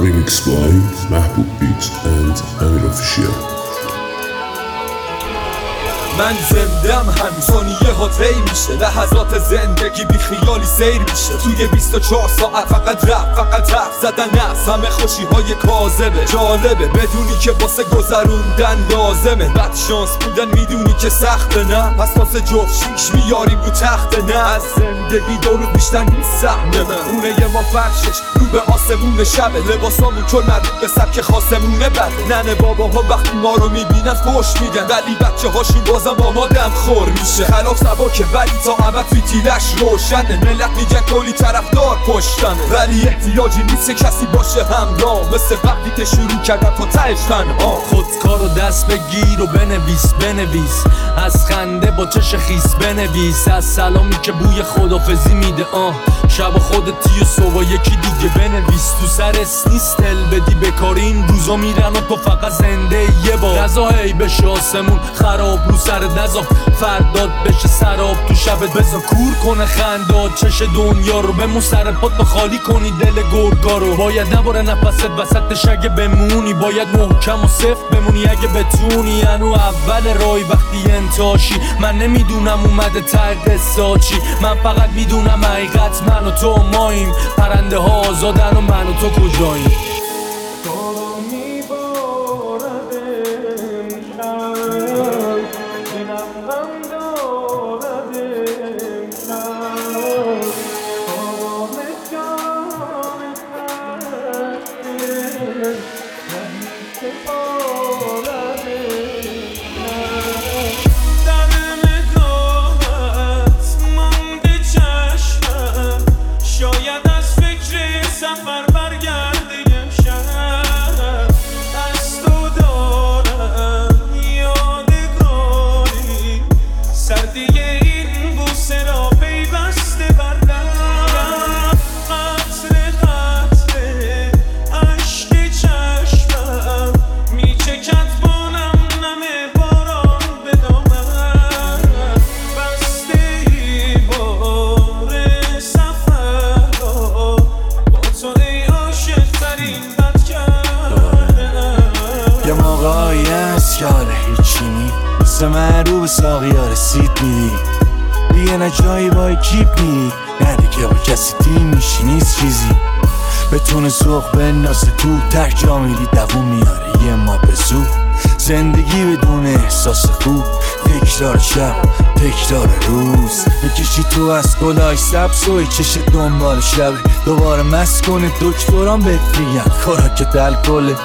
Remix by Mahbub Beats and Amir Official. من زندم همین ثانیه ها طی میشه، لحظات زندگی بی خیالی سیر میشه. توی 24 ساعت فقط رفت، فقط حرف زدن است، همه خوشی های کاذبه. جالبه بدونی که واسه گذروندن لازمه، بد شانس بودن میدونی که سخته نه، پس واسه جفت شیش میاریم رو تخته نه. از زندگی دو روز بیشتر نیست سهمه من، خونه ما فرشش رو به آسمون شبه، لباسامون چون مربوط به سبک خاصمونه بده. ننه باباها وقتی ما رو میبینن فوش میدن، ولی بچه هاشون بازم با ما دم خور میشه. خلاف سباکه ولی تا ابد فیتیلش روشنه، ملت میگن کلی طرفدار پشتنه، ولی احتیاجی نیست کسی باشه همراه، مثل وقتی که شروع کردم تا تهش تنها. خودکارو دست بگیر و بنویس از خنده با چش خیس بنویس، از سلامی که بوی خدافزی میده شب خودتی و صبح یکی دیگه بنویس. تو سرس نیست دل بدی بکاری، این روزا میرن و تو فقط زنده یه بار. غذا هی بشه آسمون خراب رو سر نزا، فرداد بشه سراب تو شبت بزا، کور کنه خنداد چش دنیا رو، بمون سر پات خالی کنی دل گرگا رو. باید نباره نفست وسطش اگه بمونی، باید محکم و صفت بمونی اگه بتونی. انو اول رای وقتی انتاشی، من نمیدونم اومده ته قصه چی، من فقط میدونم حقیقت من و تو ماییم، پرنده ها آزادن و من و تو کجاییم. هیچی نی مثل من رو به ساقیا رسید میدی دیگه، نه جایی با کیپ میری، نه دیگه با کسی تیم میشی، نیست چیزی بتونه سوخ بندازه تو تک جا میری دوون میاره یه ما به زود. زندگی بدون احساس خوب، تکرار شب تکرار روز، میکشی تو از گلای سبز و چش دنبال شب، دوباره مست کنه دکتران بهت میگن خوراکت الکله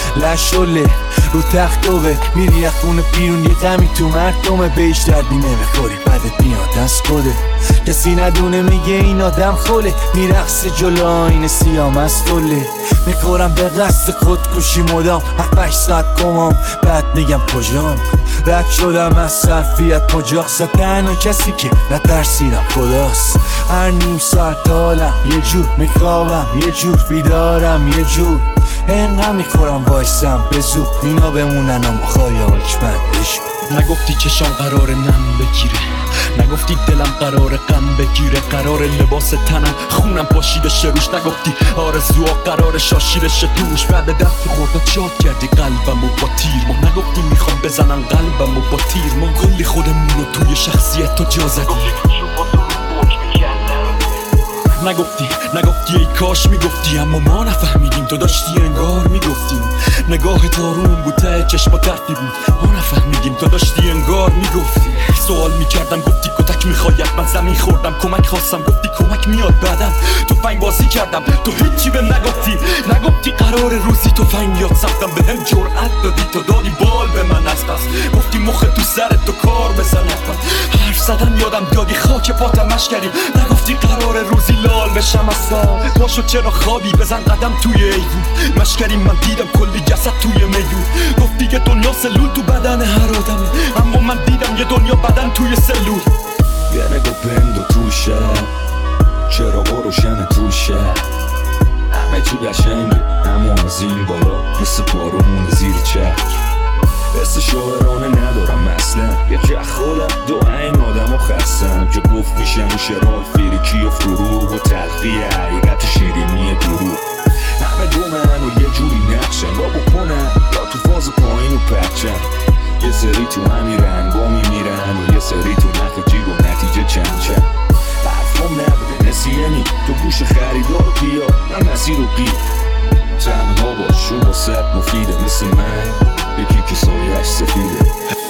لشله رو تخت دوه، میری از خونه بیرون یه غمی تو مردمه، بهش دردی نمیخوری بدت میاد از کده، کسی ندونه میگه این آدم خوله، میرقصه جلو آینه سیام از طله، میخورم به قصد خودکشی مدام 7-8 ساعت کمام، بعد میگم کجام رد شدم از صرفیت کجاست، تنها کسی که نترسیدم خداست. هر نیم ساعت حالم یه جور، میخوابم یه جور، بیدارم یه جور، اینقدر میخورم وایسم به زود، اینا بمونن اما خایاک بندش. نگفتی چشام قرار نم بگیره، نگفتی دلم قرار غم بگیره، قرار لباس تنم خونم پاشیدشه روش، نگفتی آرزوها قرار شاشیدشه توش، بعد دست خورده شاد کردی قلبمو با تیر ما، نگفتی میخوام بزنن قلبمو با تیر ما، کلی خودمونو توی شخصیت تو جا زدی. نگفتی ای کاش میگفتی، اما ما نفهمیدیم تو داشتی انگار میگفتیم، نگاه تارون بود ته چشما ترتی بود، ما نفهمیدیم تو داشتی انگار میگفتی. سوال میکردم گفتی کتک میخواید، من زمین خوردم کمک خواستم گفتی کمک میاد بعدم، تفنگ بازی کردم تو هیچی بهم نگفتی قرار روزی تفنگ یاد سمتم، بهم جرأت دادی تو دادی بال به من از پس، گفتی مخ تو سرت تو کار بزنم، حرف زدن یادم دادی خاک پاتم مشکریم، نگفتی قرار روزی لال بشم از سال، پاشو چرا خوابی بزن قدم توی ایوون، مشکریم من دیدم کلی جسد توی میدون، گفتی که دنیا سلول تو بدن هر آدمه، اما من دیدم یه دنیا بدن توی سلول. یه نگو بندو توشه، چرا روشن توشه، همه چی قشنگه اما زیر بالا مثل بارون زیر چک، حس شاعرانه ندارم اصلا، یکی از خودم دو این آدم و خستم که گفت میشن شرال فریکی و فروغ و تلخی حقیقت شیرینی دروغ، همه همه دومن و یه جوری نقشن با بکنن یا تو فاز پایین و پرچن یه سری تو همین رنگا میمیرن و یه سری تو نخ جیب و نتیجه چند حرفام نبوده نسیانی تو گوش خریدار و بیا من مسیر رو قیر تنها باش و واسه مفیده مثل من یکی که سایش سفیده